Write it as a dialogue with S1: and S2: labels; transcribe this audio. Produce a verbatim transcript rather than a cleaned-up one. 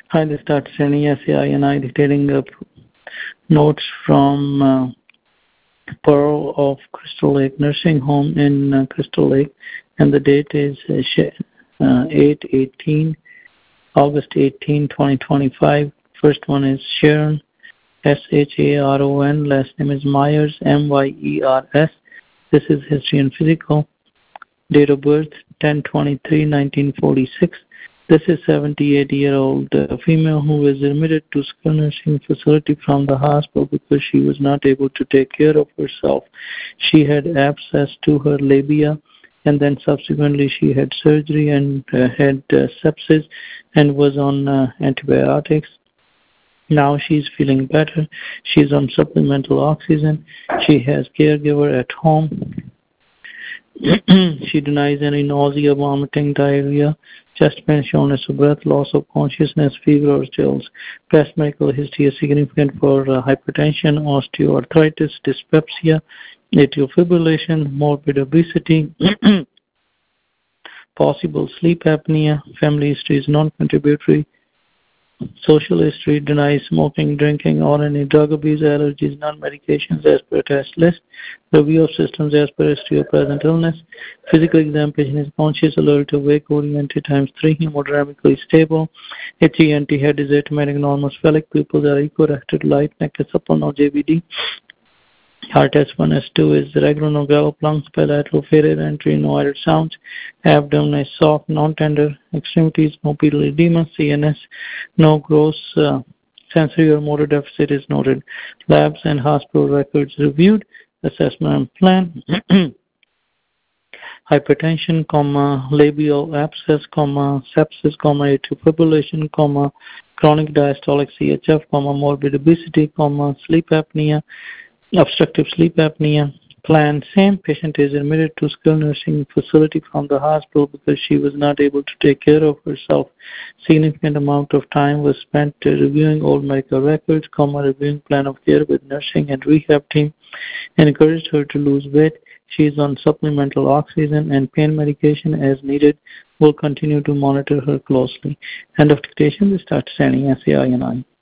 S1: Hi, this is Doctor Sani S A I, and I dictating uh, notes from uh, Pearl of Crystal Lake Nursing Home in uh, Crystal Lake, and the date is uh, eight eighteen, August eighteenth, twenty twenty-five. First one is Sharon, S H A R O N. Last name is Myers, M Y E R S. This is history and physical. Date of birth, ten twenty-three nineteen forty-six. This is seventy-eight-year-old uh, female who is admitted to skilled nursing facility from the hospital because she was not able to take care of herself. She had abscess to her labia, and then subsequently she had surgery and uh, had uh, sepsis and was on uh, antibiotics. Now she's feeling better. She's on supplemental oxygen. She has caregiver at home. She denies any nausea, vomiting, diarrhea, chest pain, shortness of breath, loss of consciousness, fever, or chills. Past medical history is significant for uh, hypertension, osteoarthritis, dyspepsia, atrial fibrillation, morbid obesity, possible sleep apnea. Family history is non-contributory. Social history denies smoking, drinking, or any drug abuse, allergies, non-medications as per test list. Review of systems as per history of present illness. Physical exam patient is conscious, alert, awake, oriented, times three, hemodynamically stable. H E N T head is atymatic, normal, spheric, pupils are equirected, light, neck is supple, no J V D. Heart S one, S two is regular, no gallop, lungs bilateral, failure entry, no added sounds. Abdomen is soft, non-tender. Extremities, no pedal edema. C N S, no gross uh, sensory or motor deficit is noted. Labs and hospital records reviewed. Assessment plan. Hypertension, comma, labial abscess, comma, sepsis, comma, atrial fibrillation, comma, chronic diastolic C H F, comma, morbid obesity, comma, sleep apnea, obstructive sleep apnea. Plan same. Patient is admitted to skilled nursing facility from the hospital because she was not able to take care of herself. Significant amount of time was spent uh, reviewing old medical records, comma, reviewing plan of care with nursing and rehab team, and encouraged her to lose weight. She is on supplemental oxygen and pain medication as needed. Will continue to monitor her closely. End of dictation. This is Doctor Sani, S A I N I.